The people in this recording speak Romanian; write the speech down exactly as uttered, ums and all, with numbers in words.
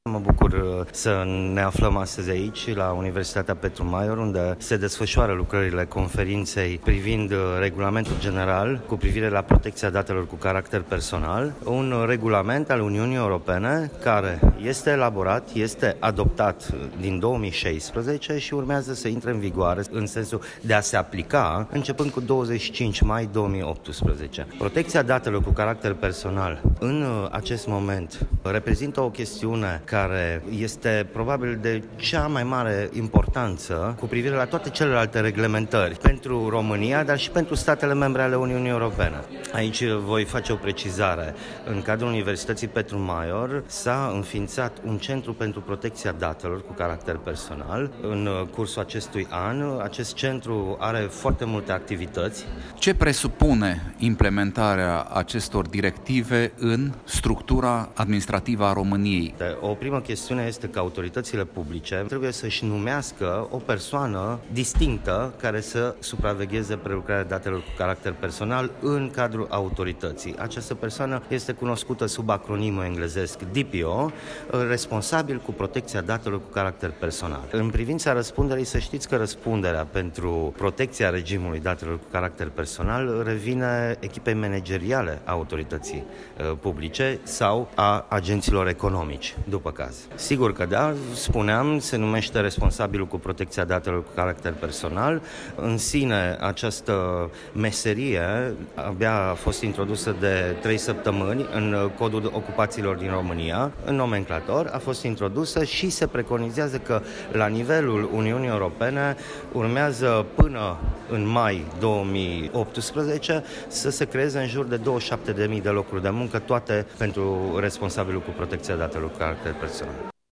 Mă bucur să ne aflăm astăzi aici, la Universitatea Petru Maior, unde se desfășoară lucrările conferinței privind regulamentul general cu privire la protecția datelor cu caracter personal, un regulament al Uniunii Europene care este elaborat, este adoptat din două mii șaisprezece și urmează să intre în vigoare în sensul de a se aplica începând cu douăzeci și cinci mai două mii optsprezece. Protecția datelor cu caracter personal în acest moment reprezintă o chestiune care este probabil de cea mai mare importanță cu privire la toate celelalte reglementări pentru România, dar și pentru statele membre ale Uniunii Europene. Aici voi face o precizare. În cadrul Universității Petru Maior s-a înființat un centru pentru protecția datelor cu caracter personal. În cursul acestui an, acest centru are foarte multe activități. Ce presupune implementarea acestor directive în structura administrativă a României? O primă chestiune este că autoritățile publice trebuie să-și numească o persoană distinctă care să supravegheze prelucrarea datelor cu caracter personal în cadrul autorității. Această persoană este cunoscută sub acronimul englezesc D P O, responsabil cu protecția datelor cu caracter personal. În privința răspunderii, să știți că răspunderea pentru protecția regimului datelor cu caracter personal revine echipei manageriale a autorității publice sau a agenților economici, după caz. Sigur că da, spuneam, se numește responsabilul cu protecția datelor cu caracter personal. În sine, această meserie abia a fost introdusă de trei săptămâni în Codul Ocupațiilor din România. În nomenclator a fost introdusă și se preconizează că la nivelul Uniunii Europene urmează până în mai două mii optsprezece să se creeze în jur de douăzeci și șapte de mii de locuri de muncă, toate pentru responsabilul cu protecția datelor cu caracter personal.